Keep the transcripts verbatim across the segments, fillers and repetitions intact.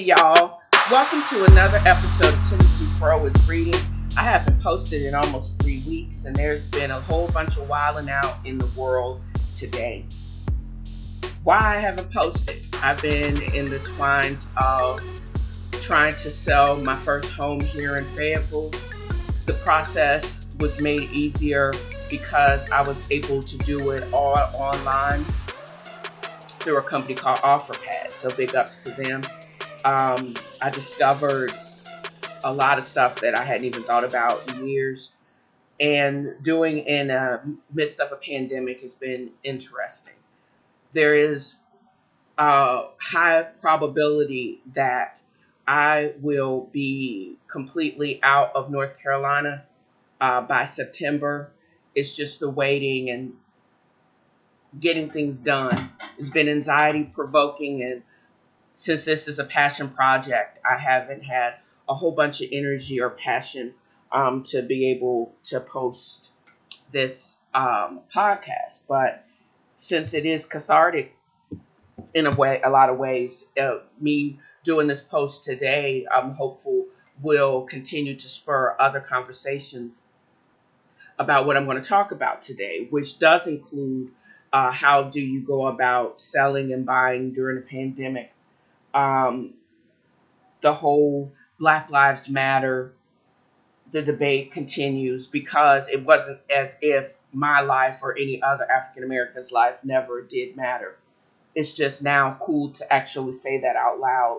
y'all. Welcome to another episode of Tennessee Pro is Reading. I haven't posted in almost three weeks, and there's been a whole bunch of wilding out in the world today. Why I haven't posted? I've been in the twines of trying to sell my first home here in Fayetteville. The process was made easier because I was able to do it all online through a company called OfferPad, so big ups to them. Um, I discovered a lot of stuff that I hadn't even thought about in years, and doing in the midst of a pandemic has been interesting. There is a high probability that I will be completely out of North Carolina uh, by September. It's just the waiting and getting things done. It's been anxiety provoking, and since this is a passion project, I haven't had a whole bunch of energy or passion um, to be able to post this um, podcast. But since it is cathartic in a way, a lot of ways, uh, me doing this post today, I'm hopeful will continue to spur other conversations about what I'm going to talk about today, which does include uh, how do you go about selling and buying during a pandemic. Um, the whole Black Lives Matter, the debate continues because it wasn't as if my life or any other African American's life never did matter. It's just now cool to actually say that out loud.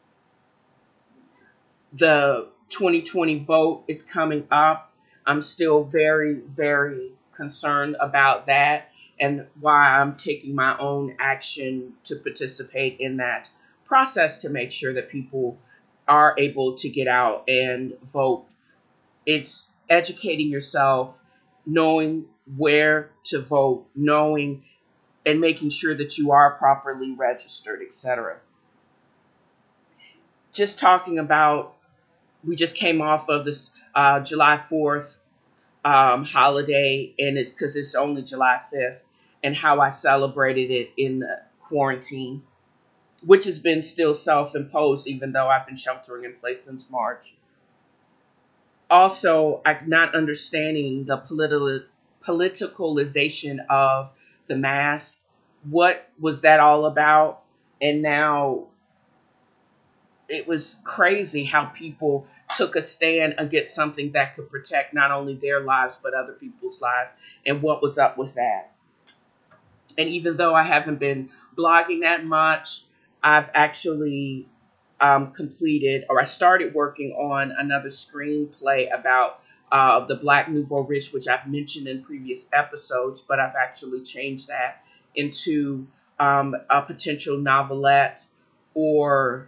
The twenty twenty vote is coming up. I'm still very, very concerned about that and why I'm taking my own action to participate in that process to make sure that people are able to get out and vote. It's educating yourself, knowing where to vote, knowing and making sure that you are properly registered, et cetera. Just talking about, we just came off of this uh, July fourth um, holiday, and it's because it's only July fifth, and how I celebrated it in the quarantine, which has been still self-imposed, even though I've been sheltering in place since March. Also, I'm not understanding the political politicalization of the mask. What was that all about? And now it was crazy how people took a stand against something that could protect not only their lives, but other people's lives, and what was up with that. And even though I haven't been blogging that much, I've actually um, completed, or I started working on another screenplay about uh, the Black Nouveau Riche, which I've mentioned in previous episodes, but I've actually changed that into um, a potential novelette, or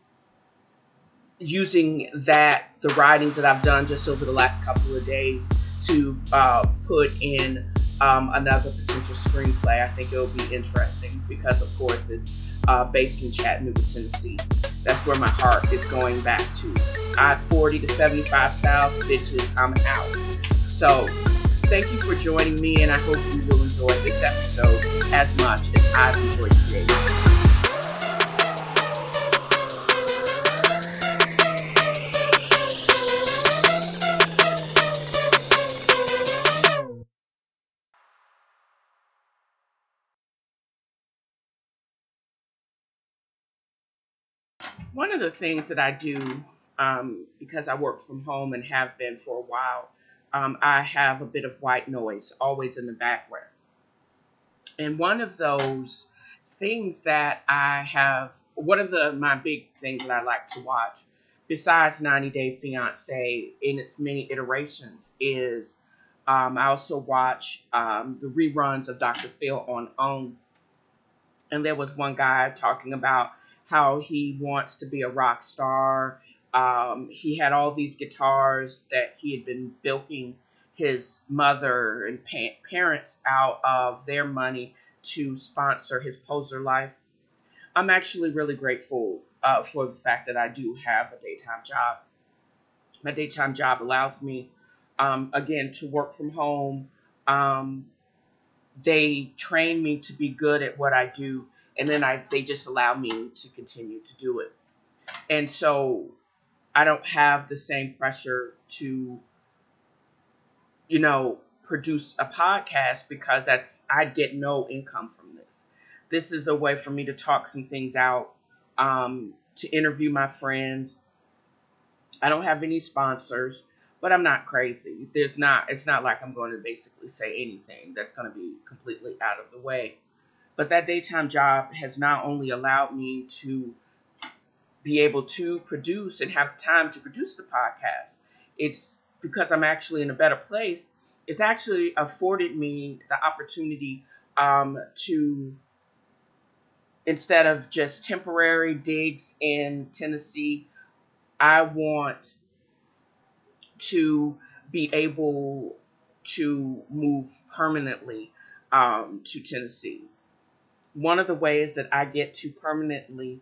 using that, the writings that I've done just over the last couple of days to uh, put in um, another potential screenplay. I think it'll be interesting because, of course, it's uh, based in Chattanooga, Tennessee. That's where my heart is going back to. I forty to seventy-five South, bitches, I'm out. So thank you for joining me, and I hope you will enjoy this episode as much as I've enjoyed today. One of the things that I do, um, because I work from home and have been for a while, um, I have a bit of white noise always in the background. And one of those things that I have, one of the my big things that I like to watch, besides ninety Day Fiancé in its many iterations, is um, I also watch um, the reruns of Doctor Phil on OWN. And there was one guy talking about how he wants to be a rock star. Um, he had all these guitars that he had been bilking his mother and pa- parents out of their money to sponsor his poser life. I'm actually really grateful uh, for the fact that I do have a daytime job. My daytime job allows me, um, again, to work from home. Um, they train me to be good at what I do, and then I they just allow me to continue to do it. And so I don't have the same pressure to, you know, produce a podcast because that's, I'd get no income from this. This is a way for me to talk some things out, um, to interview my friends. I don't have any sponsors, but I'm not crazy. There's not, it's not like I'm going to basically say anything that's going to be completely out of the way. But that daytime job has not only allowed me to be able to produce and have time to produce the podcast, it's because I'm actually in a better place. It's actually afforded me the opportunity, um, to, instead of just temporary digs in Tennessee, I want to be able to move permanently, um, to Tennessee. One of the ways that I get to permanently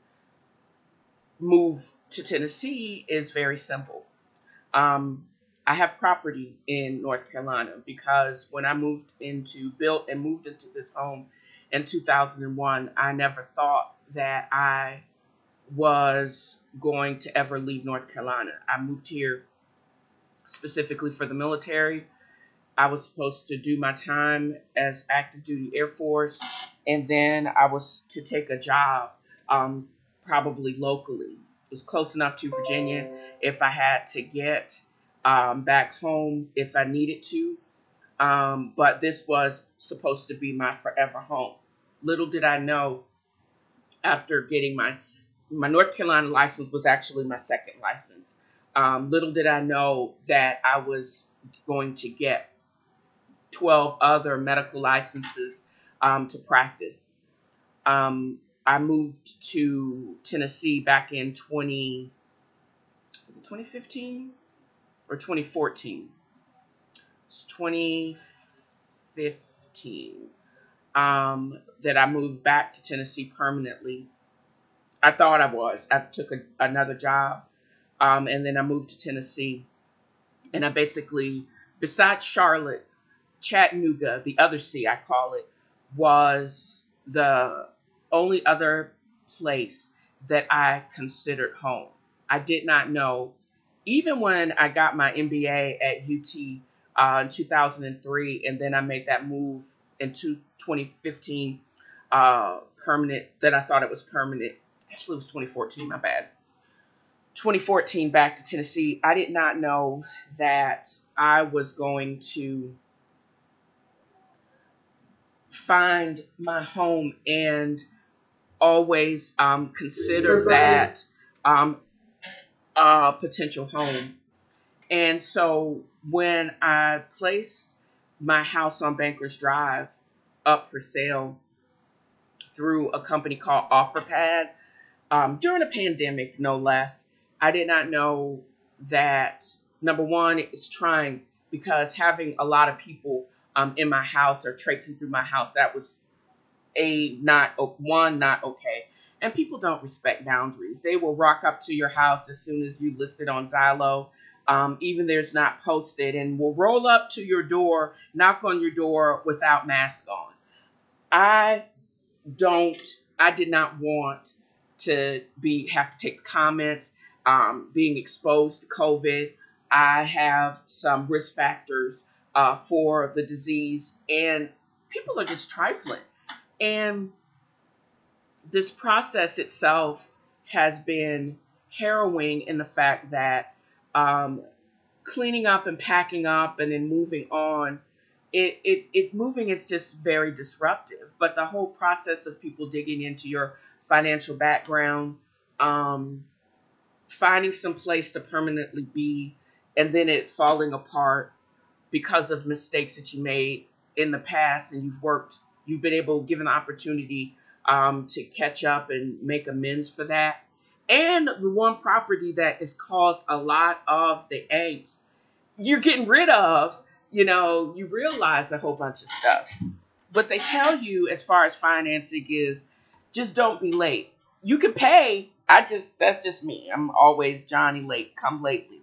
move to Tennessee is very simple. Um, I have property in North Carolina because when I moved into, built and moved into this home in two thousand one, I never thought that I was going to ever leave North Carolina. I moved here specifically for the military. I was supposed to do my time as active duty Air Force, and then I was to take a job, um, probably locally. It was close enough to Virginia if I had to get, um, back home if I needed to. Um, but this was supposed to be my forever home. Little did I know, after getting my my North Carolina license was actually my second license. Um, little did I know that I was going to get twelve other medical licenses, um, to practice. Um, I moved to Tennessee back in twenty, was it twenty fifteen or twenty fourteen? It's twenty fifteen, um, that I moved back to Tennessee permanently. I thought I was. I took a, another job, um, and then I moved to Tennessee. And I basically, besides Charlotte, Chattanooga, the other C, I call it, was the only other place that I considered home. I did not know, even when I got my M B A at U T, uh, in two thousand three, and then I made that move in twenty fifteen, uh, permanent, that I thought it was permanent. Actually, it was twenty fourteen, my bad. twenty fourteen back to Tennessee. I did not know that I was going to find my home and always, um, consider that, um, a potential home. And so when I placed my house on Bankers Drive up for sale through a company called OfferPad, um, during a pandemic, no less, I did not know that, number one, it's trying because having a lot of people, um, in my house or traipsing through my house, that was a not one not okay. And people don't respect boundaries. They will rock up to your house as soon as you list it on Zillow, um, even there's not posted, and will roll up to your door, knock on your door without mask on. I don't. I did not want to be have to take comments, um, being exposed to COVID. I have some risk factors, uh, for the disease, and people are just trifling. And this process itself has been harrowing in the fact that, um, cleaning up and packing up and then moving on, it, it, it moving is just very disruptive. But the whole process of people digging into your financial background, um, finding some place to permanently be, and then it falling apart because of mistakes that you made in the past, and you've worked, you've been able, given the opportunity, um, to catch up and make amends for that. And the one property that has caused a lot of the angst, you're getting rid of, you know, you realize a whole bunch of stuff. What they tell you as far as financing is just don't be late. You can pay. I just, that's just me. I'm always Johnny late, come lately.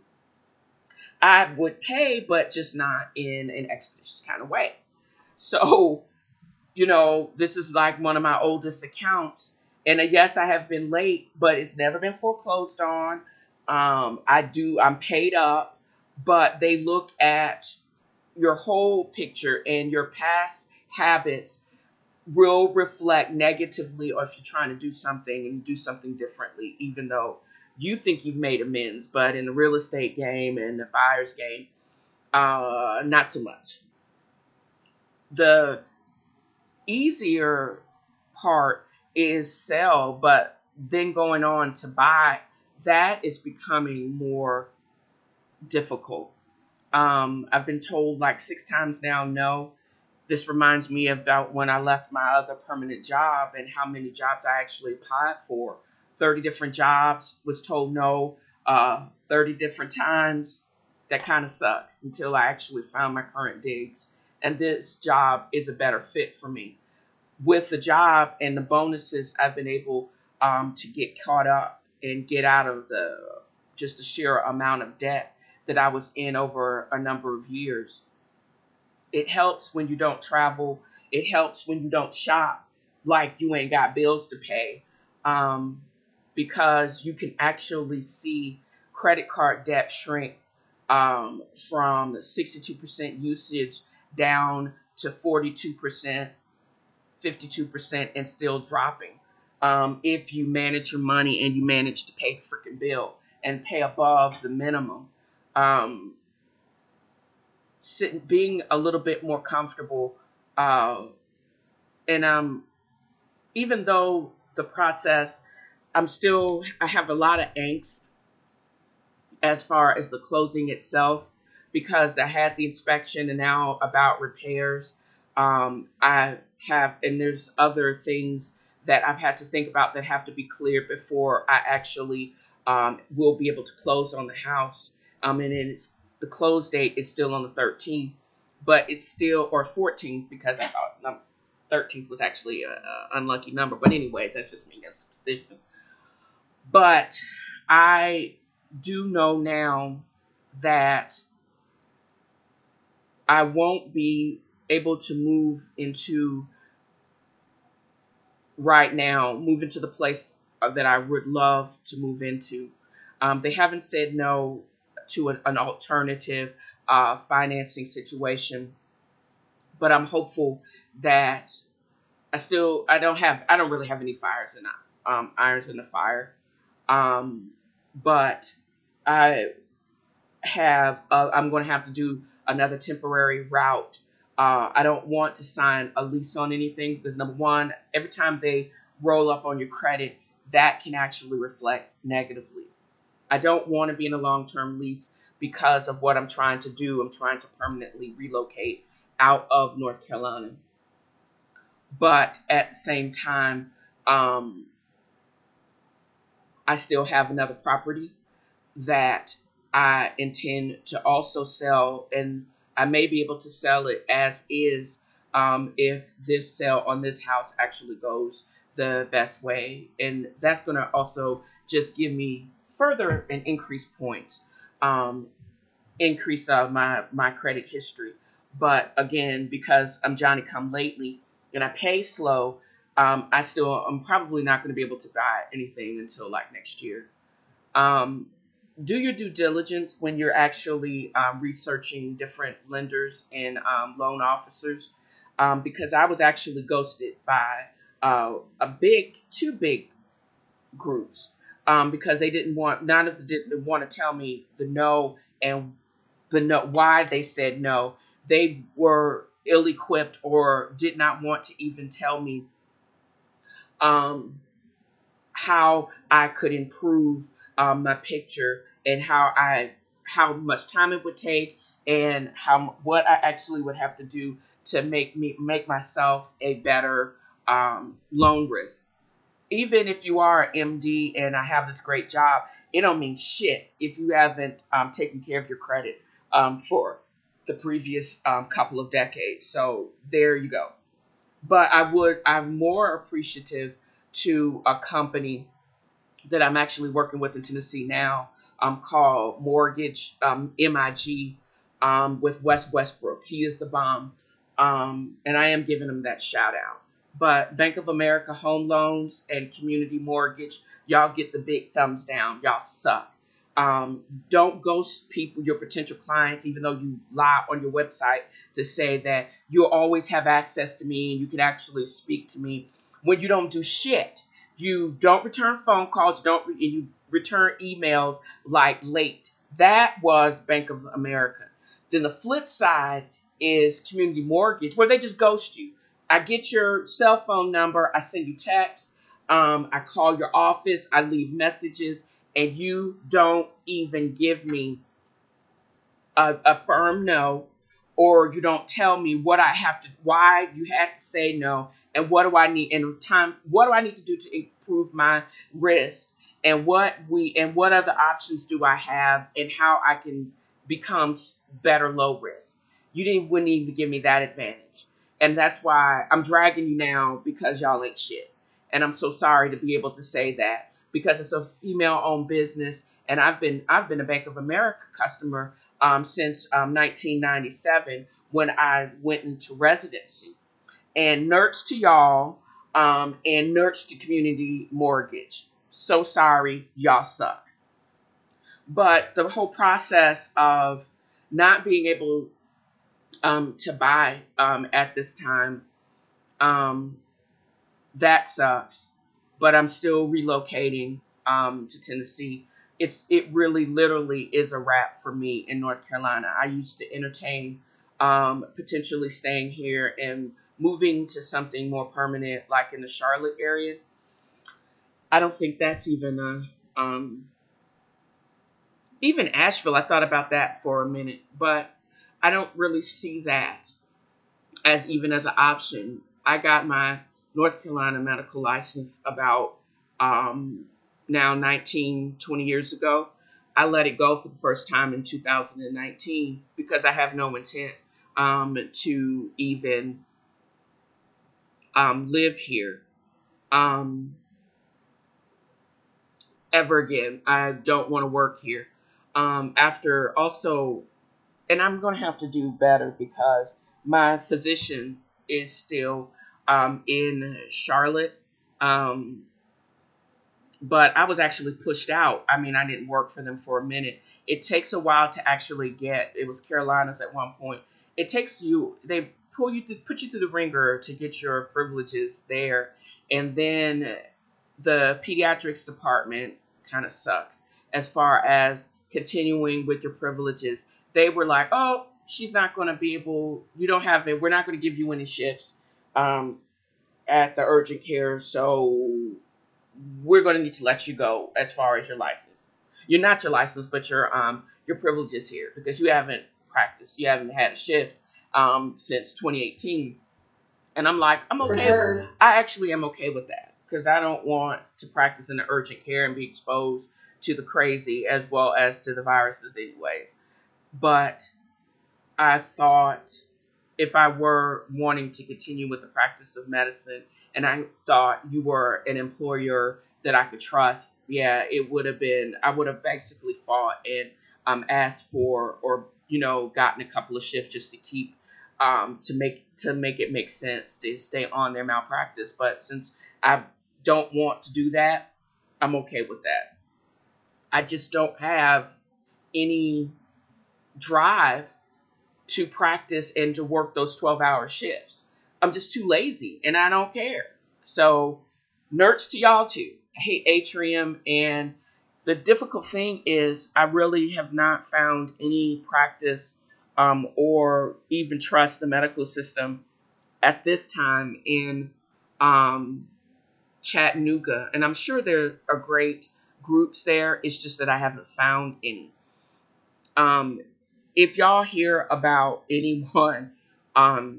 I would pay, but just not in an expeditious kind of way. So, you know, this is like one of my oldest accounts. And uh, yes, I have been late, but it's never been foreclosed on. Um, I do, I'm paid up, but they look at your whole picture, and your past habits will reflect negatively, or if you're trying to do something and do something differently, even though you think you've made amends. But in the real estate game and the buyer's game, uh, not so much. The easier part is sell, but then going on to buy, that is becoming more difficult. Um, I've been told like six times now, no. This reminds me about when I left my other permanent job and how many jobs I actually applied for. thirty different jobs, was told no uh, thirty different times. That kind of sucks until I actually found my current digs. And this job is a better fit for me. With the job and the bonuses, I've been able um, to get caught up and get out of the just the sheer amount of debt that I was in over a number of years. It helps when you don't travel. It helps when you don't shop like you ain't got bills to pay, um, because you can actually see credit card debt shrink um, from sixty-two percent usage down to forty-two percent, fifty-two percent, and still dropping. Um, if you manage your money and you manage to pay the freaking bill and pay above the minimum. Um, sitting, being a little bit more comfortable, uh, and um, even though the process, I'm still, I have a lot of angst as far as the closing itself, because I had the inspection and now about repairs. Um, I have, and there's other things that I've had to think about that have to be cleared before I actually um, will be able to close on the house. Um, and then it's, the close date is still on the thirteenth, but it's still, or fourteenth, because I thought num- thirteenth was actually an unlucky number. But anyways, that's just me getting superstition. But I do know now that I won't be able to move into right now, move into the place uh, that I would love to move into. Um, they haven't said no to an, an alternative uh, financing situation, but I'm hopeful that I still I don't have I don't really have any fires in um, irons in the fire, um, but I have uh, I'm going to have to do another temporary route. Uh, I don't want to sign a lease on anything because number one, every time they roll up on your credit, that can actually reflect negatively. I don't want to be in a long-term lease because of what I'm trying to do. I'm trying to permanently relocate out of North Carolina, but at the same time, um, I still have another property that I intend to also sell, and I may be able to sell it as is um, if this sale on this house actually goes the best way. And that's going to also just give me further and increased points, um, increase of my, my credit history. But again, because I'm Johnny come lately and I pay slow, um, I still, I'm probably not going to be able to buy anything until like next year. Um, do your due diligence when you're actually um, researching different lenders and um, loan officers, um, because I was actually ghosted by uh, a big, two big groups, um, because they didn't want, none of them didn't want to tell me the no and the no, why they said no. They were ill-equipped or did not want to even tell me um, how I could improve um, my picture and how I how much time it would take and how what I actually would have to do to make me make myself a better um, loan risk. Even if you are an M D and I have this great job, it don't mean shit if you haven't um, taken care of your credit um, for the previous um, couple of decades. So there you go. But I would I'm more appreciative to a company that I'm actually working with in Tennessee now, um, called Mortgage um, M I G, um, with Wes Westbrook. He is the bomb, um, and I am giving him that shout out. But Bank of America Home Loans and Community Mortgage, y'all get the big thumbs down. Y'all suck. Um, don't ghost people, your potential clients, even though you lie on your website to say that you'll always have access to me and you can actually speak to me when you don't do shit. You don't return phone calls, you don't, and you return emails like late. That was Bank of America. Then the flip side is Community Mortgage, where they just ghost you. I get your cell phone number, I send you text, um, I call your office, I leave messages, and you don't even give me a, a firm no, or you don't tell me what I have to, why you had to say no, and what do I need, and time, what do I need to do to improve my risk, and what we, and what other options do I have, and how I can become better low risk. You didn't wouldn't even give me that advantage, and that's why I'm dragging you now because y'all ain't shit, and I'm so sorry to be able to say that because it's a female-owned business, and I've been I've been a Bank of America customer um, since um, nineteen ninety-seven when I went into residency. And nerds to y'all, um, and nerds to Community Mortgage. So sorry, y'all suck. But the whole process of not being able um, to buy um, at this time, um, that sucks. But I'm still relocating um, to Tennessee. It's it really literally is a wrap for me in North Carolina. I used to entertain um, potentially staying here and moving to something more permanent, like in the Charlotte area. I don't think that's even a um, even Asheville. I thought about that for a minute, but I don't really see that as even as an option. I got my North Carolina medical license about um, now nineteen, twenty years ago. I let it go for the first time in two thousand nineteen because I have no intent um, to even um, live here um, ever again. I don't want to work here. Um, after also, and I'm going to have to do better because my physician is still um, in Charlotte. Um, but I was actually pushed out. I mean, I didn't work for them for a minute. It takes a while to actually get. It was Carolinas at one point. It takes you. They pull you to put you through the ringer to get your privileges there, and then the pediatrics department kind of sucks as far as continuing with your privileges. They were like, "Oh, she's not going to be able. You don't have it. We're not going to give you any shifts um, at the urgent care. So we're going to need to let you go as far as your license. You're not your license, but your um your privileges here because you haven't practiced. You haven't had a shift um since twenty eighteen." And I'm like, I'm okay. Sure. I actually am okay with that because I don't want to practice in the urgent care and be exposed to the crazy as well as to the viruses anyways. But I thought if I were wanting to continue with the practice of medicine and I thought you were an employer that I could trust, yeah, it would have been, I would have basically fought and um, asked for or, you know, gotten a couple of shifts just to keep, um, to make, to make it make sense to stay on their malpractice. But since I don't want to do that, I'm okay with that. I just don't have any drive to practice and to work those twelve hour shifts. I'm just too lazy and I don't care. So, nerds to y'all too. I hate Atrium. And the difficult thing is, I really have not found any practice um, or even trust the medical system at this time in um, Chattanooga. And I'm sure there are great groups there. It's just that I haven't found any. Um, if y'all hear about anyone, um,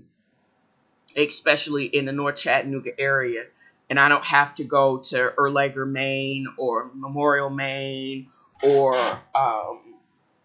especially in the North Chattanooga area, and I don't have to go to Erlanger, Maine, or Memorial, Maine, or um,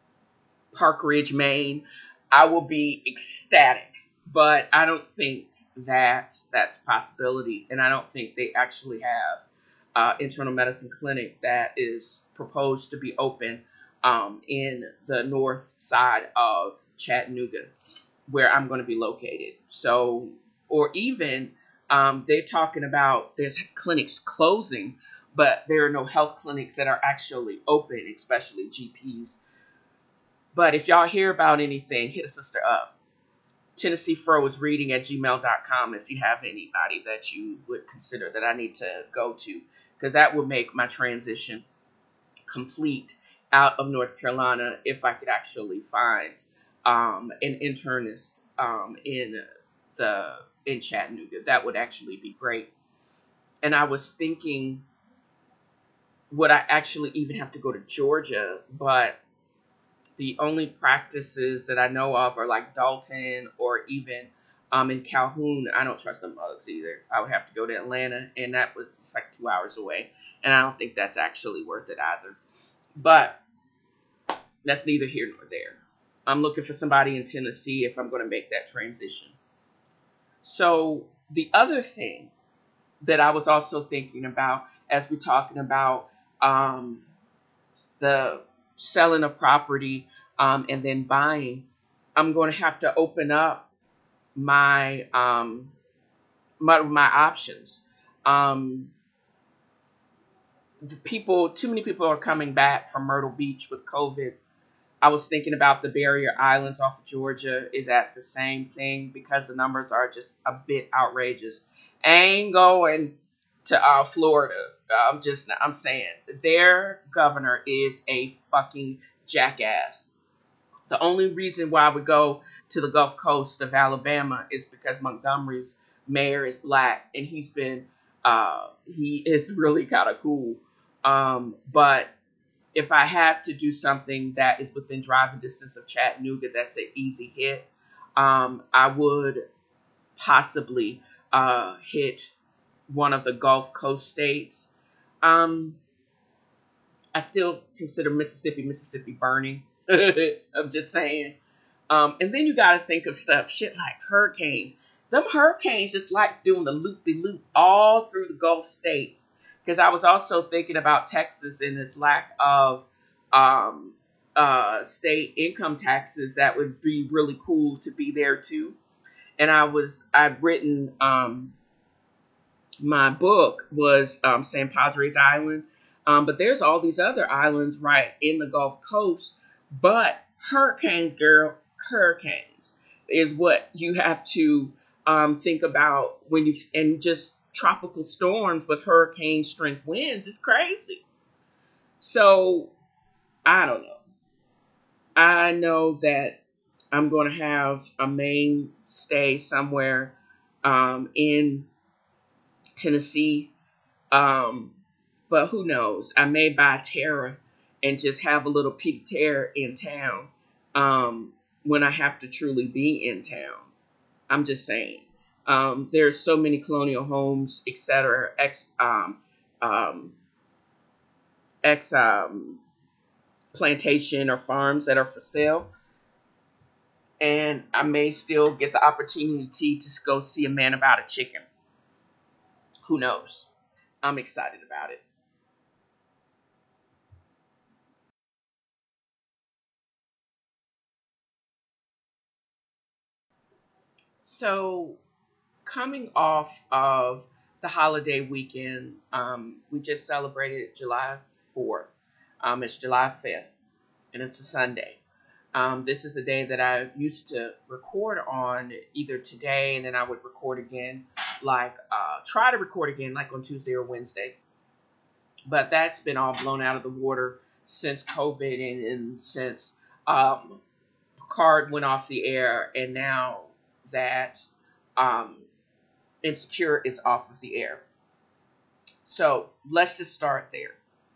Park Ridge, Maine, I will be ecstatic. But I don't think that that's a possibility, and I don't think they actually have uh, internal medicine clinic that is proposed to be open um, in the north side of Chattanooga, where I'm going to be located. So, or even Um, they're talking about there's clinics closing, but there are no health clinics that are actually open, especially G Ps. But if y'all hear about anything, hit a sister up. Tennessee Fro is reading at gmail dot com if you have anybody that you would consider that I need to go to, because that would make my transition complete out of North Carolina if I could actually find um, an internist um, in the in Chattanooga. That would actually be great. And I was thinking, would I actually even have to go to Georgia? But the only practices that I know of are like Dalton or even um, in Calhoun. I don't trust the mugs either. I would have to go to Atlanta, and that was it's like two hours away. And I don't think that's actually worth it either. But that's neither here nor there. I'm looking for somebody in Tennessee if I'm going to make that transition. So the other thing that I was also thinking about as we're talking about um, the selling a property um, and then buying, I'm going to have to open up my um, my, my options. Um, the people, too many people are coming back from Myrtle Beach with COVID. I was thinking about the barrier islands off of Georgia is at the same thing because the numbers are just a bit outrageous. I ain't going to uh, Florida. I'm just, I'm saying their governor is a fucking jackass. The only reason why I would go to the Gulf Coast of Alabama is because Montgomery's mayor is black and he's been, uh, he is really kind of cool. Um, but if I have to do something that is within driving distance of Chattanooga, that's an easy hit. Um, I would possibly uh, hit one of the Gulf Coast states. Um, I still consider Mississippi, Mississippi burning. I'm just saying. Um, and then you got to think of stuff, shit like hurricanes. Them hurricanes just like doing the loop-de-loop all through the Gulf states. Because I was also thinking about Texas and this lack of um, uh, state income taxes. That would be really cool to be there too. And I was, I've written, um, my book was um, San Padres Island. Um, but there's all these other islands right in the Gulf Coast. But hurricanes, girl, hurricanes is what you have to um, think about when you, and just tropical storms with hurricane strength winds. It's crazy. So I don't know. I know that I'm going to have a mainstay somewhere um, in Tennessee. Um, but who knows? I may buy Terra and just have a little Peter Terra in town um, when I have to truly be in town. I'm just saying. Um, there's so many colonial homes, et cetera, ex, um, um, ex um, plantation or farms that are for sale. And I may still get the opportunity to go see a man about a chicken. Who knows? I'm excited about it. So, coming off of the holiday weekend, um, we just celebrated July fourth. Um, it's July fifth, and it's a Sunday. Um, this is the day that I used to record on either today, and then I would record again, like, uh, try to record again, like on Tuesday or Wednesday. But that's been all blown out of the water since COVID and, and since um, Picard went off the air, and now that um, Insecure is off of the air. So let's just start there.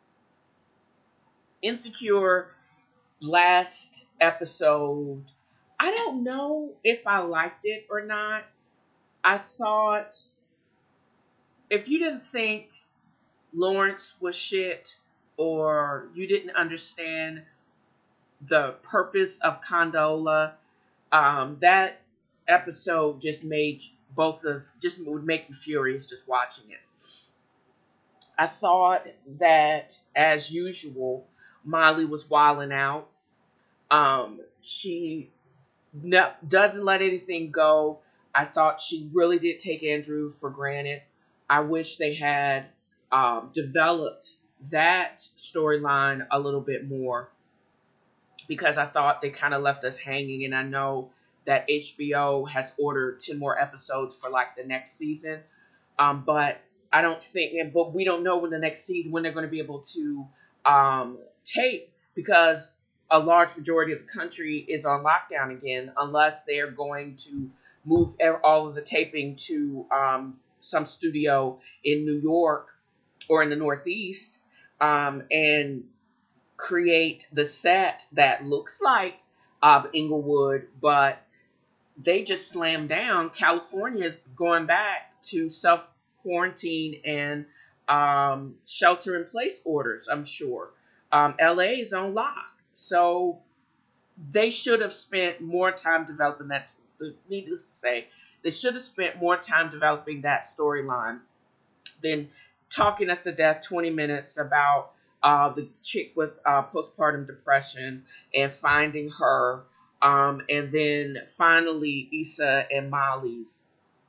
Insecure, last episode, I don't know if I liked it or not. I thought if you didn't think Lawrence was shit or you didn't understand the purpose of Condola, um, that episode just made both of just would make you furious just watching it. I thought that as usual, Molly was wilding out. Um, she no, doesn't let anything go. I thought she really did take Andrew for granted. I wish they had um, developed that storyline a little bit more because I thought they kind of left us hanging. And I know that H B O has ordered ten more episodes for like the next season. Um, but I don't think, and but we don't know when the next season, when they're going to be able to um, tape because a large majority of the country is on lockdown again, unless they're going to move ev- all of the taping to um, some studio in New York or in the Northeast um, and create the set that looks like uh, Inglewood, but they just slammed down. California is going back to self quarantine and um, shelter in place orders, I'm sure. Um, L A is on lock. So they should have spent more time developing that. Needless to say, they should have spent more time developing that storyline than talking us to death twenty minutes about uh, the chick with uh, postpartum depression and finding her. Um, and then finally, Issa and Molly's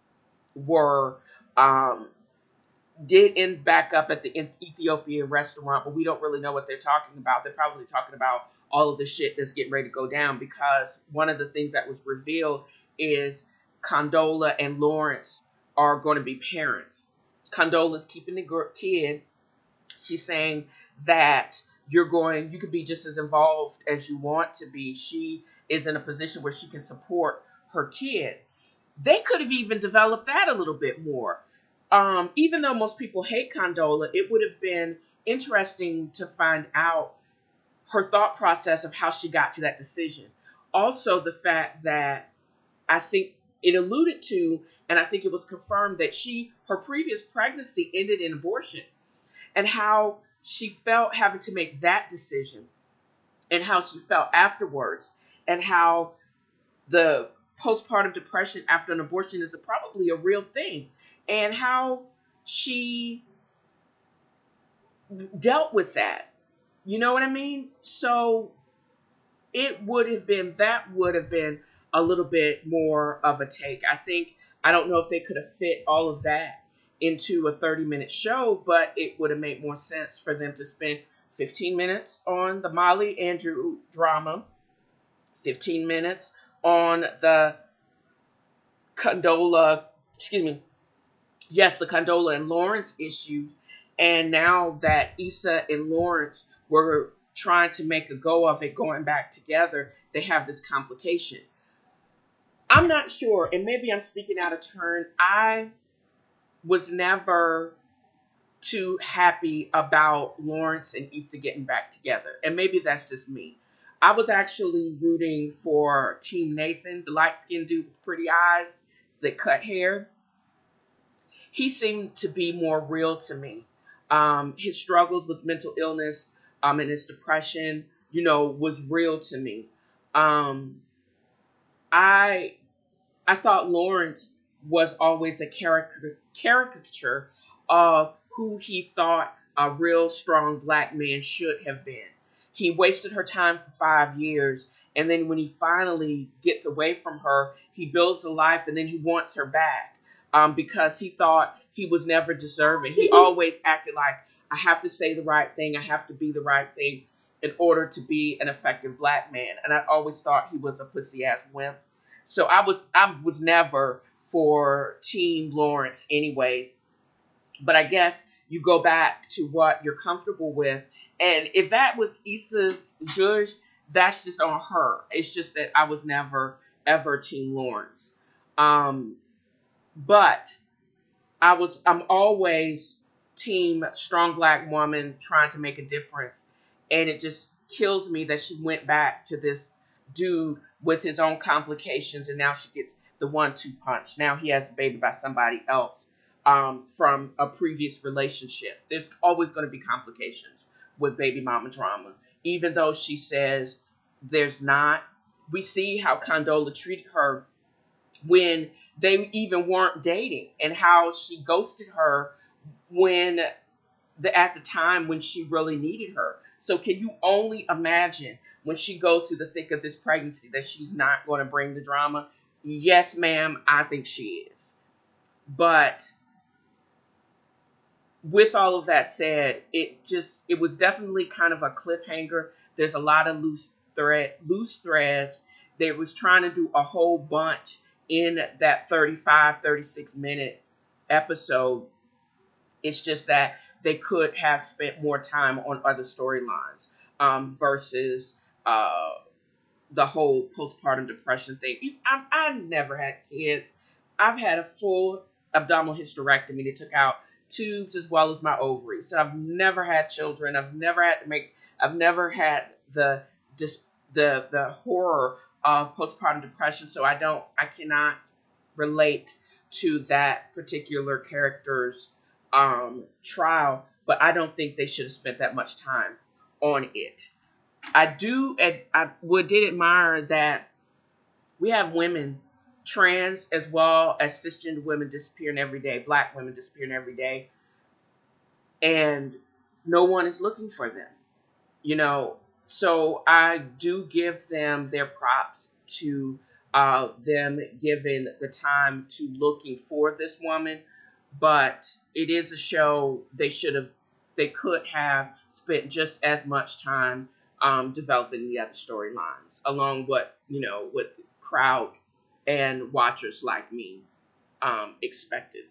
were um, did end back up at the Ethiopian restaurant, but we don't really know what they're talking about. They're probably talking about all of the shit that's getting ready to go down because one of the things that was revealed is Condola and Lawrence are going to be parents. Condola's keeping the gr- kid. She's saying that you're going, you could be just as involved as you want to be. She is in a position where she can support her kid. They could have even developed that a little bit more. Um, even though most people hate Condola, it would have been interesting to find out her thought process of how she got to that decision. Also, the fact that I think it alluded to, and I think it was confirmed that she, her previous pregnancy ended in abortion, and how she felt having to make that decision, and how she felt afterwards, and how the postpartum depression after an abortion is a, probably a real thing, and how she dealt with that. You know what I mean? So it would have been, that would have been a little bit more of a take. I think, I don't know if they could have fit all of that into a thirty minute show, but it would have made more sense for them to spend fifteen minutes on the Molly Andrew drama, fifteen minutes on the Condola, excuse me, yes, the Condola and Lawrence issue. And now that Issa and Lawrence were trying to make a go of it going back together, they have this complication. I'm not sure, and maybe I'm speaking out of turn. I was never too happy about Lawrence and Issa getting back together. And maybe that's just me. I was actually rooting for Team Nathan, the light skinned dude with pretty eyes that cut hair. He seemed to be more real to me. Um, his struggles with mental illness um, and his depression, you know, was real to me. Um, I I thought Lawrence was always a caricature caricature of who he thought a real strong black man should have been. He wasted her time for five years, and then when he finally gets away from her, he builds a life, and then he wants her back um, because he thought he was never deserving. He always acted like, I have to say the right thing, I have to be the right thing in order to be an effective black man. And I always thought he was a pussy ass wimp. So I was I was never for Team Lawrence anyways. But I guess you go back to what you're comfortable with. And if that was Issa's judge, that's just on her. It's just that I was never, ever Team Lawrence. Um, but I was, I'm always Team strong black woman trying to make a difference. And it just kills me that she went back to this dude with his own complications, and now she gets the one two punch. Now he has a baby by somebody else um, from a previous relationship. There's always going to be complications with baby mama drama, even though she says there's not. We see how Condola treated her when they even weren't dating, and how she ghosted her when the at the time when she really needed her. So can you only imagine when she goes through the thick of this pregnancy that she's not going to bring the drama? Yes, ma'am, I think she is. But with all of that said, it just it was definitely kind of a cliffhanger. There's a lot of loose thread loose threads. They was trying to do a whole bunch in that thirty-five, thirty-six minute episode. It's just that they could have spent more time on other storylines, um, versus uh, the whole postpartum depression thing. I, I never had kids. I've had a full abdominal hysterectomy. They took out tubes as well as my ovaries. So I've never had children. I've never had to make. I've never had the dis, the the horror of postpartum depression. So I don't. I cannot relate to that particular character's um, trial. But I don't think they should have spent that much time on it. I do, and I would did admire that we have women, trans as well as cisgender women disappearing every day, black women disappearing every day, and no one is looking for them. You know, so I do give them their props to uh, them giving the time to looking for this woman, but it is a show they should have, they could have spent just as much time um, developing the other storylines, along what you know what the crowd and watchers like me um, expected.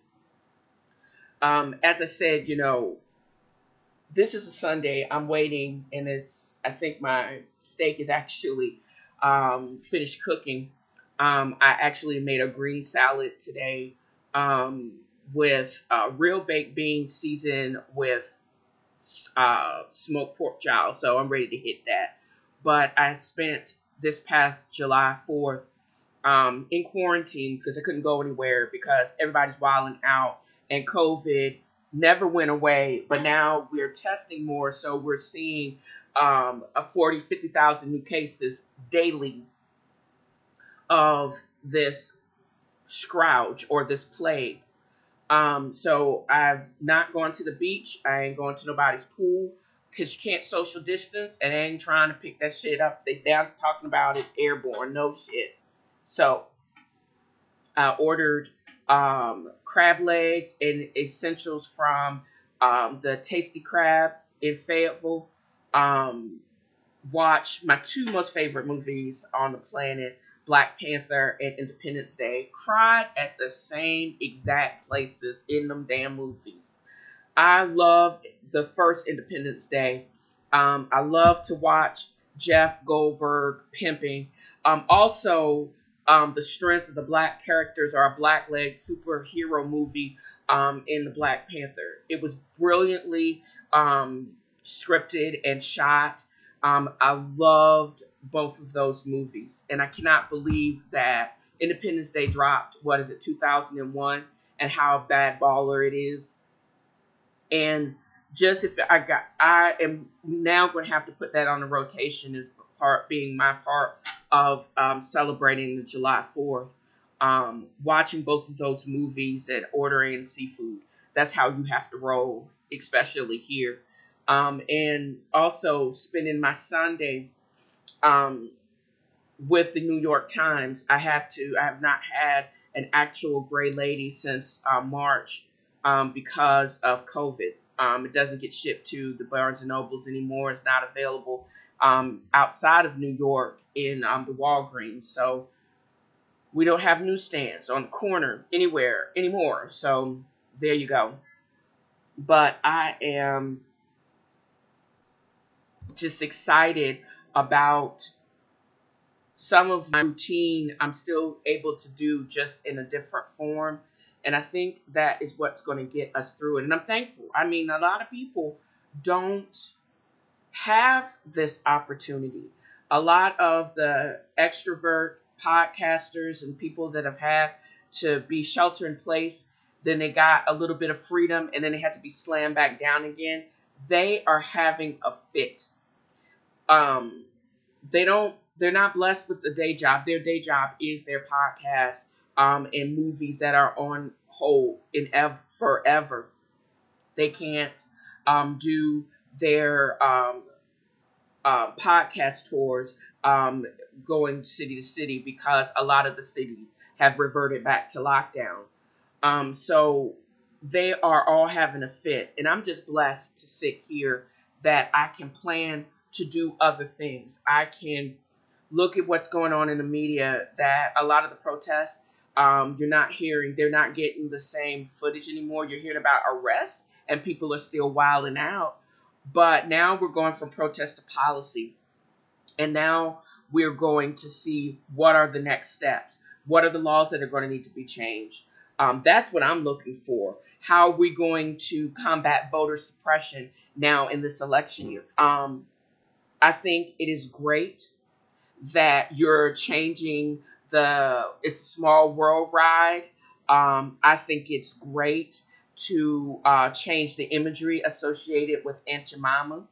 Um, as I said, you know, this is a Sunday. I'm waiting, and it's. I think my steak is actually um, finished cooking. Um, I actually made a green salad today um, with uh, real baked beans seasoned with uh, smoked pork jowl. So I'm ready to hit that. But I spent this past July fourth um, in quarantine because I couldn't go anywhere because everybody's wilding out and COVID never went away. But now we're testing more, so we're seeing um, a forty, fifty thousand new cases daily of this scourge or this plague. Um, so I've not gone to the beach. I ain't going to nobody's pool because you can't social distance, and I ain't trying to pick that shit up. They they're talking about it's airborne, no shit. So I ordered um, crab legs and essentials from um, the Tasty Crab in Fayetteville. Um, watch my two most favorite movies on the planet, Black Panther and Independence Day. Cried at the same exact places in them damn movies. I love the first Independence Day. Um, I love to watch Jeff Goldberg pimping. Um, also, um, the strength of the black characters are a black leg superhero movie um, in the Black Panther. It was brilliantly um, scripted and shot. Um, I loved both of those movies, and I cannot believe that Independence Day dropped. What is it, two thousand one, and how bad baller it is. And just if I got, I am now going to have to put that on the rotation as part being my part of um, celebrating the July fourth. Um, watching both of those movies and ordering seafood. That's how you have to roll, especially here. Um, and also spending my Sunday um, with the New York Times. I have to. I have not had an actual gray lady since uh, March um, because of COVID. Um, it doesn't get shipped to the Barnes and Nobles anymore. It's not available um, outside of New York in um, the Walgreens. So we don't have newsstands on the corner anywhere anymore. So there you go. But I am just excited about some of my routine I'm still able to do just in a different form. And I think that is what's going to get us through it. And I'm thankful. I mean, a lot of people don't have this opportunity. A lot of the extrovert podcasters and people that have had to be shelter in place, then they got a little bit of freedom and then they had to be slammed back down again. They are having a fit. Um, they don't they're not blessed with the day job. Their day job is their podcast um, and movies that are on hold in ev- forever. They can't um, do their um, uh, podcast tours um, going city to city because a lot of the city have reverted back to lockdown. Um, so they are all having a fit. And I'm just blessed to sit here that I can plan to do other things. I can look at what's going on in the media, that a lot of the protests, um, you're not hearing, they're not getting the same footage anymore. You're hearing about arrests and people are still wilding out. But now we're going from protest to policy. And now we're going to see what are the next steps. What are the laws that are going to need to be changed? Um, that's what I'm looking for. How are we going to combat voter suppression now in this election year? Um, I think it is great that you're changing the It's a Small World ride. Um, I think it's great to uh, change the imagery associated with Aunt Jemima.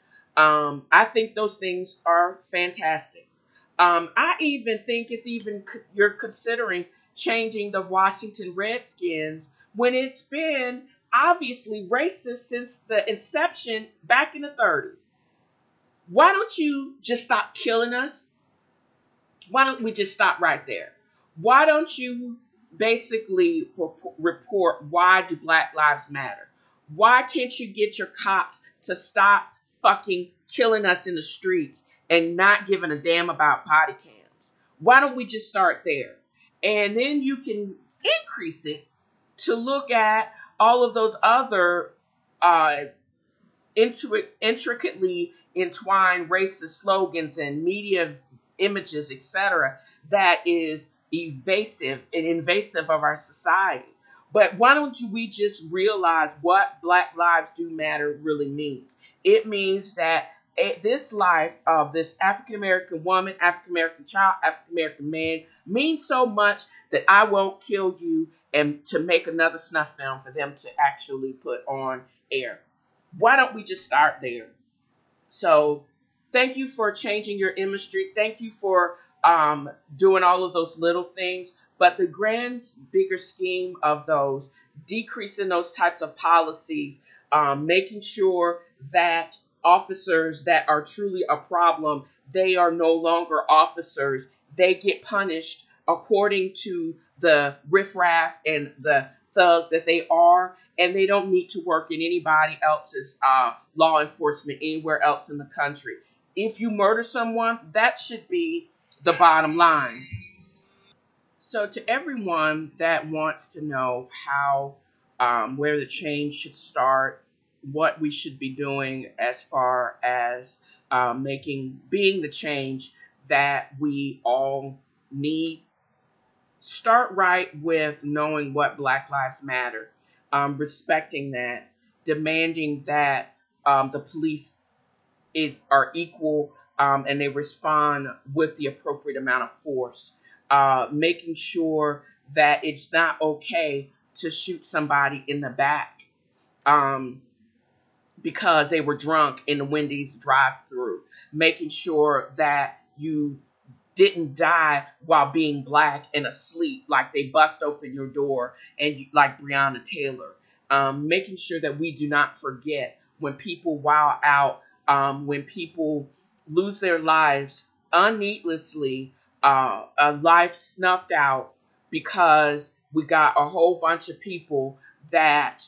Um, I think those things are fantastic. Um, I even think it's even c- you're considering changing the Washington Redskins when it's been obviously racist since the inception back in the thirties. Why don't you just stop killing us? Why don't we just stop right there? Why don't you basically report why do Black Lives Matter? Why can't you get your cops to stop fucking killing us in the streets and not giving a damn about body cams? Why don't we just start there? And then you can increase it to look at all of those other uh, intri- intricately entwined racist slogans and media images, et cetera, that is evasive and invasive of our society. But why don't you, we just realize what Black Lives Do Matter really means? It means that a, this life of this African American woman, African American child, African American man means so much that I won't kill you and to make another snuff film for them to actually put on air. Why don't we just start there? So thank you for changing your industry. Thank you for um, doing all of those little things. But the grand, bigger scheme of those, decreasing those types of policies, um, making sure that officers that are truly a problem, they are no longer officers. They get punished according to the riffraff and the thug that they are, and they don't need to work in anybody else's uh, law enforcement anywhere else in the country. If you murder someone, that should be the bottom line. So, to everyone that wants to know how, um, where the change should start, what we should be doing as far as um, making, being the change that we all need, start right with knowing what Black Lives Matter, um, respecting that, demanding that um, the police is are equal, um, and they respond with the appropriate amount of force, uh, making sure that it's not okay to shoot somebody in the back um, because they were drunk in the Wendy's drive-through, making sure that you didn't die while being black and asleep, like they bust open your door and you, like Breonna Taylor. Um, making sure that we do not forget when people wow out, um, when people lose their lives unneedlessly, uh, a life snuffed out because we got a whole bunch of people that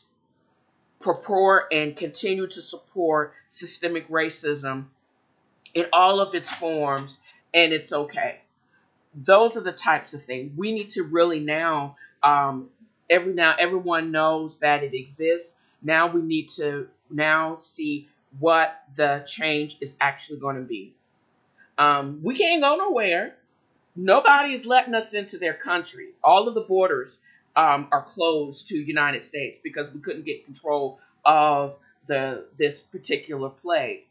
purport and continue to support systemic racism in all of its forms, and it's okay. Those are the types of things we need to really now. Um, every now, everyone knows that it exists. Now we need to now see what the change is actually going to be. Um, we can't go nowhere. Nobody is letting us into their country. All of the borders um, are closed to United States because we couldn't get control of the this particular plague.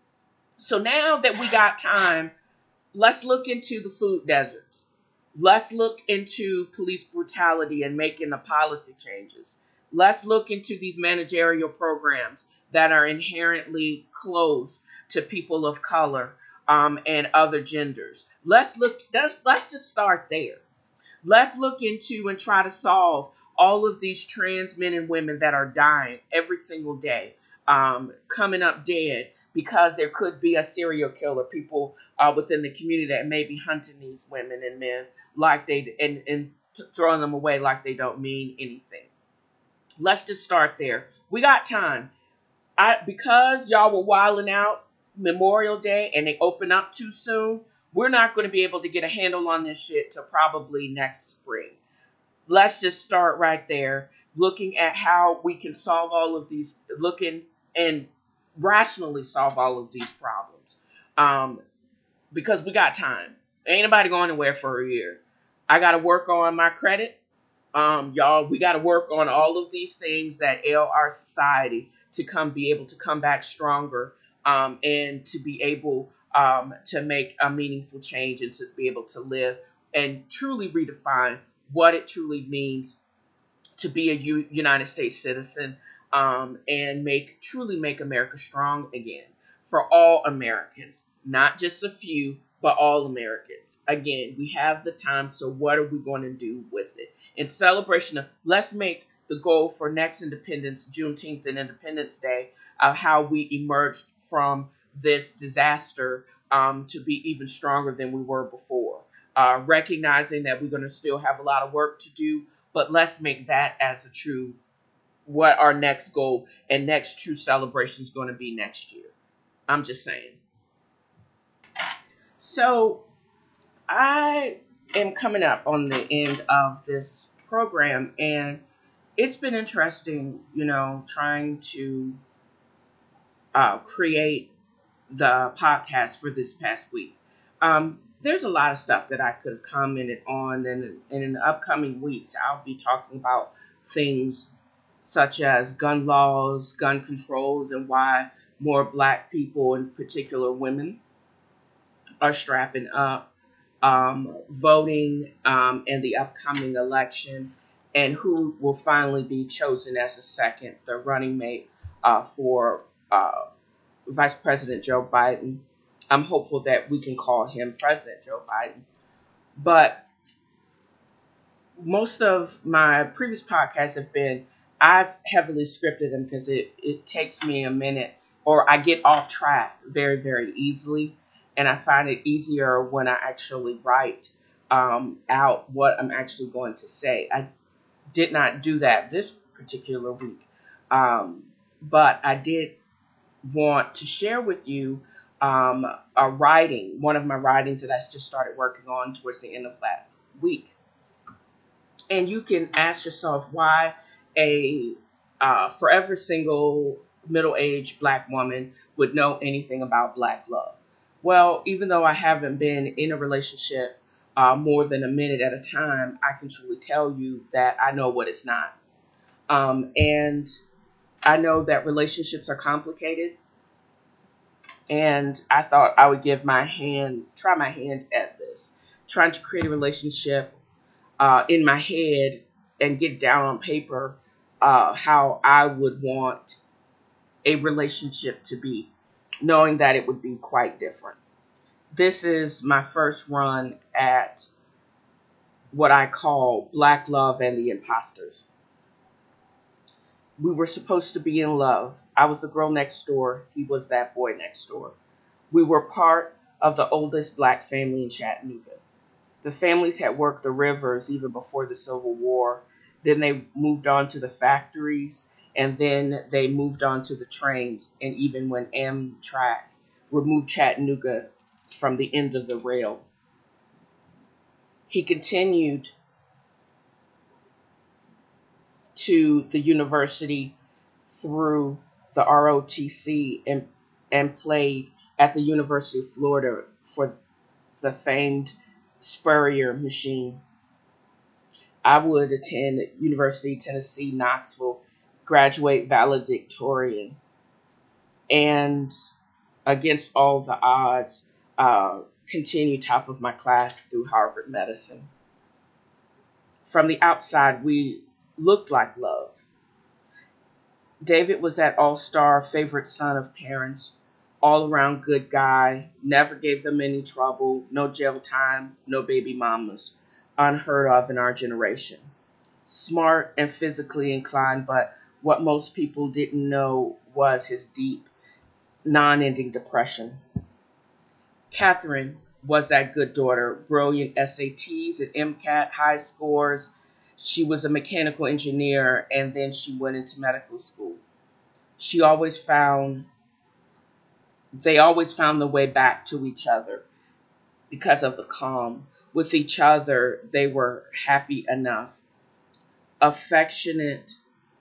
So now that we got time, let's look into the food deserts. Let's look into police brutality and making the policy changes. Let's look into these managerial programs that are inherently closed to people of color um, and other genders. Let's look. Let's just start there. Let's look into and try to solve all of these trans men and women that are dying every single day, um, coming up dead because there could be a serial killer, people uh, within the community that may be hunting these women and men like they and and t- throwing them away like they don't mean anything. Let's just start there. We got time. I because y'all were wilding out Memorial Day and they open up too soon. We're not going to be able to get a handle on this shit till probably next spring. Let's just start right there, looking at how we can solve all of these, looking and rationally solve all of these problems. Um, because we got time. Ain't nobody going anywhere for a year. I got to work on my credit. Um, y'all, we got to work on all of these things that ail our society to come be able to come back stronger, um, and to be able, um, to make a meaningful change and to be able to live and truly redefine what it truly means to be a U- United States citizen, um, and make truly make America strong again for all Americans, not just a few, but all Americans. Again, we have the time, so what are we going to do with it? In celebration of, let's make the goal for next Independence, Juneteenth and Independence Day, of how we emerged from this disaster, um, to be even stronger than we were before. Uh, recognizing that we're going to still have a lot of work to do, but let's make that as a true, what our next goal and next true celebration is going to be next year. I'm just saying. So I am coming up on the end of this program, and it's been interesting, you know, trying to uh, create the podcast for this past week. Um, there's a lot of stuff that I could have commented on, and, and in the upcoming weeks, I'll be talking about things such as gun laws, gun controls, and why more black people, in particular women, are strapping up, um, voting, um, in the upcoming election, and who will finally be chosen as a second, the running mate, uh, for uh, Vice President Joe Biden. I'm hopeful that we can call him President Joe Biden. But most of my previous podcasts have been, I've heavily scripted them because it, it takes me a minute, or I get off track very, very easily. And I find it easier when I actually write, um, out what I'm actually going to say. I did not do that this particular week. Um, but I did want to share with you, um, a writing, one of my writings that I just started working on towards the end of that week. And you can ask yourself why a uh, forever single middle aged black woman would know anything about black love. Well, even though I haven't been in a relationship uh, more than a minute at a time, I can truly tell you that I know what it's not. Um, and I know that relationships are complicated, and I thought I would give my hand, try my hand at this, trying to create a relationship uh, in my head and get down on paper uh, how I would want a relationship to be, knowing that it would be quite different. This is my first run at what I call Black Love and the Imposters. We were supposed to be in love. I was the girl next door. He was that boy next door. We were part of the oldest black family in Chattanooga. The families had worked the rivers even before the Civil War. Then they moved on to the factories, and then they moved on to the trains. And even when Amtrak removed Chattanooga from the end of the rail, he continued to the university through the R O T C, and, and played at the University of Florida for the famed Spurrier machine. I would attend University of Tennessee, Knoxville, graduate valedictorian, and against all the odds, uh, continue top of my class through Harvard Medicine. From the outside, we looked like love. David was that all-star favorite son of parents, all-around good guy, never gave them any trouble, no jail time, no baby mamas, unheard of in our generation. Smart and physically inclined, but what most people didn't know was his deep, non-ending depression. Catherine, was that good daughter. Brilliant S A Ts and MCAT, high scores. She was a mechanical engineer, and then she went into medical school. She always found, they always found the way back to each other because of the calm. With each other, they were happy enough, affectionate,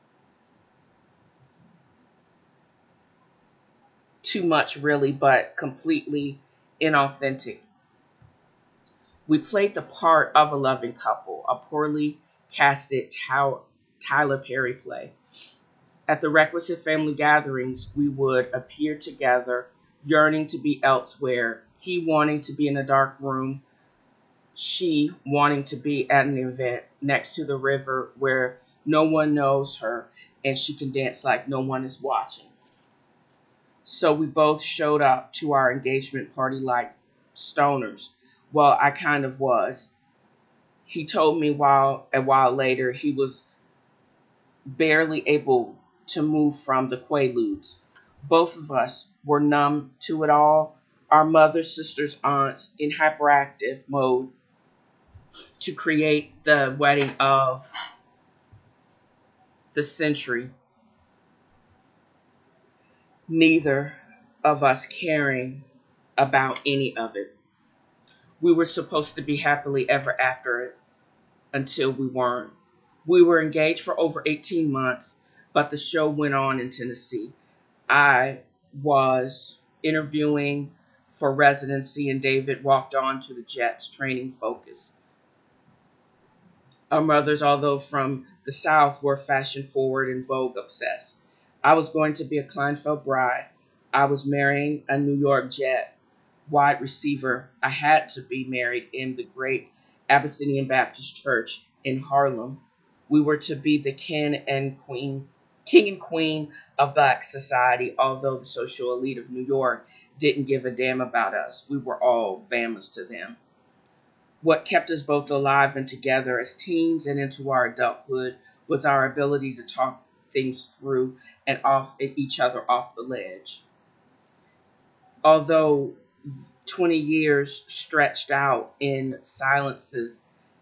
too much really, but completely inauthentic. We played the part of a loving couple, a poorly casted Tow- Tyler Perry play. At the requisite family gatherings, we would appear together, yearning to be elsewhere, he wanting to be in a dark room, she wanting to be at an event next to the river where no one knows her and she can dance like no one is watching. So we both showed up to our engagement party like stoners. Well, I kind of was. He told me while a while later he was barely able to move from the Quaaludes. Both of us were numb to it all. Our mothers, sisters, aunts in hyperactive mode to create the wedding of the century. Neither of us caring about any of it. We were supposed to be happily ever after it until we weren't. We were engaged for over eighteen months, but the show went on in Tennessee. I was interviewing for residency, and David walked on to the Jets training focus. Our mothers, although from the South, were fashion forward and Vogue obsessed. I was going to be a Kleinfeld bride. I was marrying a New York Jet wide receiver. I had to be married in the great Abyssinian Baptist Church in Harlem. We were to be the king and queen, king and queen of Black society, although the social elite of New York didn't give a damn about us. We were all Bamas to them. What kept us both alive and together as teens and into our adulthood was our ability to talk things through and off each other off the ledge. Although twenty years stretched out in silences,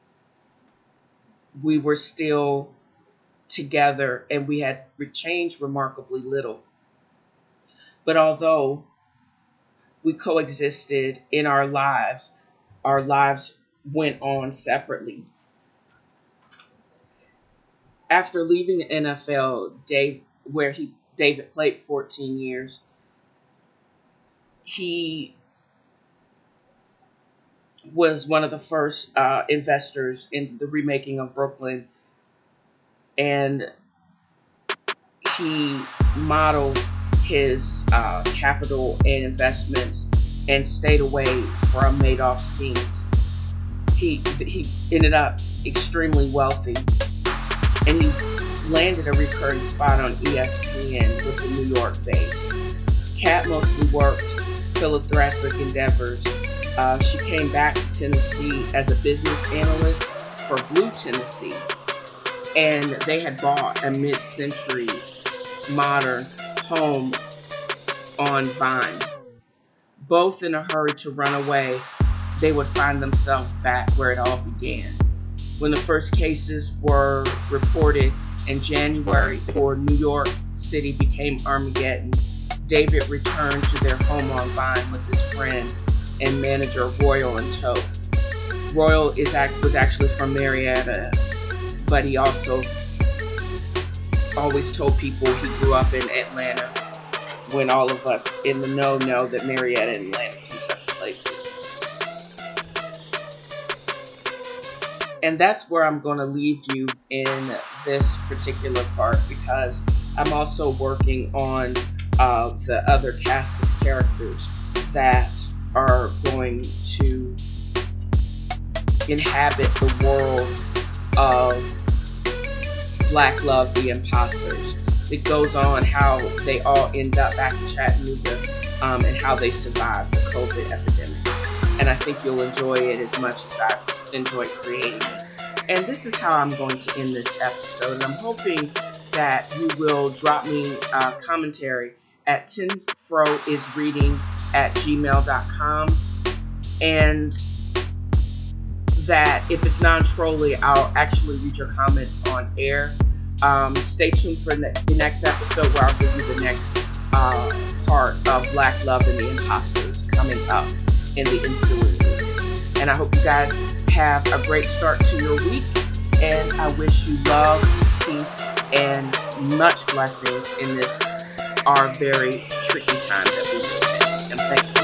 we were still together and we had changed remarkably little. But although we coexisted in our lives, our lives went on separately. After leaving the N F L, Dave, where he David played fourteen years, he was one of the first uh, investors in the remaking of Brooklyn, and he modeled his uh, capital and investments and stayed away from Madoff schemes. He he ended up extremely wealthy, and he landed a recurring spot on E S P N with the New York base. Kat mostly worked philanthropic endeavors. Uh, she came back to Tennessee as a business analyst for Blue Tennessee, and they had bought a mid-century modern home on Vine. Both in a hurry to run away, they would find themselves back where it all began. When the first cases were reported in January before New York City became Armageddon, David returned to their home on Vine with his friend and manager Royal in tow. Royal is act, was actually from Marietta, but he also always told people he grew up in Atlanta, when all of us in the know know that Marietta and Atlanta are two separate places. And that's where I'm going to leave you in this particular part, because I'm also working on uh, the other cast of characters that are going to inhabit the world of Black Love, the Imposters. It goes on how they all end up back in Chattanooga um, and how they survive the COVID epidemic. And I think you'll enjoy it as much as I've enjoyed creating it. And this is how I'm going to end this episode. And I'm hoping that you will drop me a commentary at tenfroisreading at gmail dot com. and that if it's non-trolly, I'll actually read your comments on air. Um, stay tuned for the next episode where I'll give you the next uh, part of Black Love and the Imposters coming up in the ensuing weeks. And I hope you guys have a great start to your week. And I wish you love, peace, and much blessings in this our very tricky time that we live in. And thank you.